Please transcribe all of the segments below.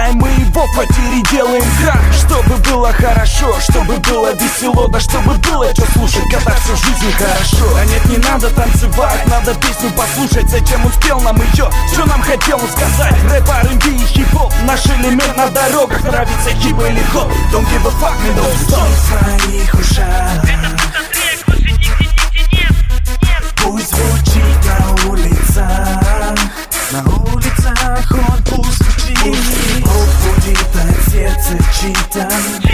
знаем, мы его в квартире делаем крах. Чтобы было хорошо, чтобы было весело, да чтобы было что слушать, когда всю жизнь хорошо. А нет, не надо танцевать, надо песню послушать. Зачем он спел нам ее, что нам хотел он сказать? Рэп, R&B и хип-хоп, наш элемент на дорогах. Нравится хип или хоп, don't give a fuck, me don't stop. В своих ушах пусть звучит на улицах. На улицах он пусть звучит. Будет от сердца чьи-то.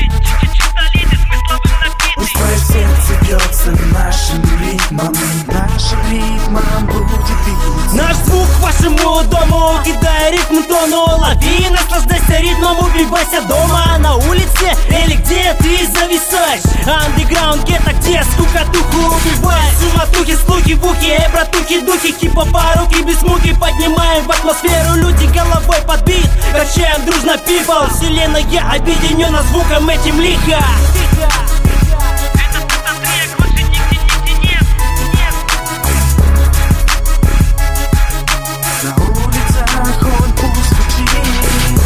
Пусть твое сердце бьется нашим ритмом. Нашим ритмом будет бить. Наш звук к вашему дому, кидая ритм тону. Лови, наслаждайся ритмом, убивайся дома. На улице или где ты зависаешь. Андеграунд, это где скукотуху убивает. Суматухи, слухи, бухи, братухи, духи. Хип-хопа, руки без муки поднимаем в атмосферу. Люди головой подбит, качаем дружно people. Вселенная объединена звуком этим лихо. На улицах он пусть звучит.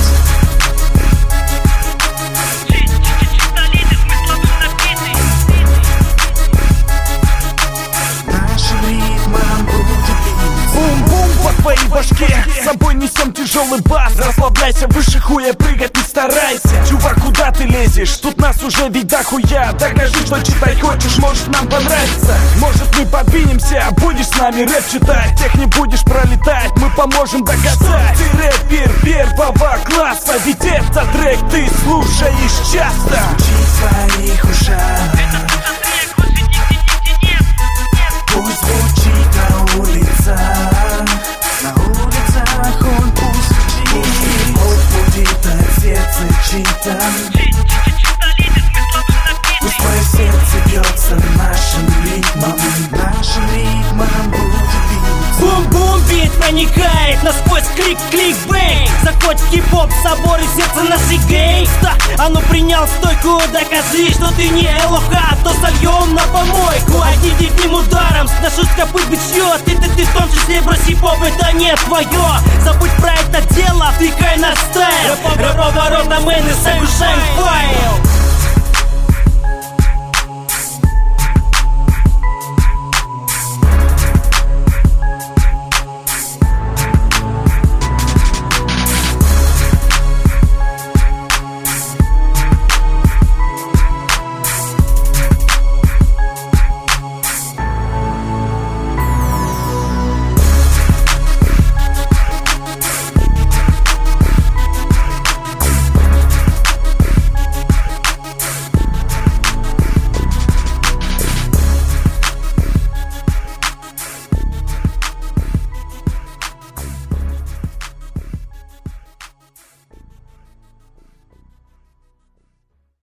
Нашим ритмом будет бить. Бум-бум по твоей башке, с собой несем тяжелый бас. Расслабляйся, выше хуя прыгать не старайся. Чувак, куда ты лезешь? Тут нас уже ведь дохуя. Докажи, что читать хочешь, может нам понравится. Может мы подвинемся, будешь с нами рэп читать. Тех не будешь пролетать, мы поможем доказать. Ты рэпер первого класса, ведь этот трек ты слушаешь часто. Звучит в своих ушах. Пусть звучит на улицах. На улицах он пусть звучит. Будет от сердца чьи-то. Пусть твое сердце бьется нашим ритмом. Нашим ритмом будет бить. Бум-бум, бит проникает насквозь, клик-клик, бэй. Заходь в хип-хоп, собор и сердце нашей гейста. А ну принял стойку, докажи, что ты не лоха. То сольем на помойку одним ударом. Сношу с копыт бычье, ты в том числе броси поп, это не твое. Забудь про это дело, втыкай на стайл. Рэп-оборота, мэн и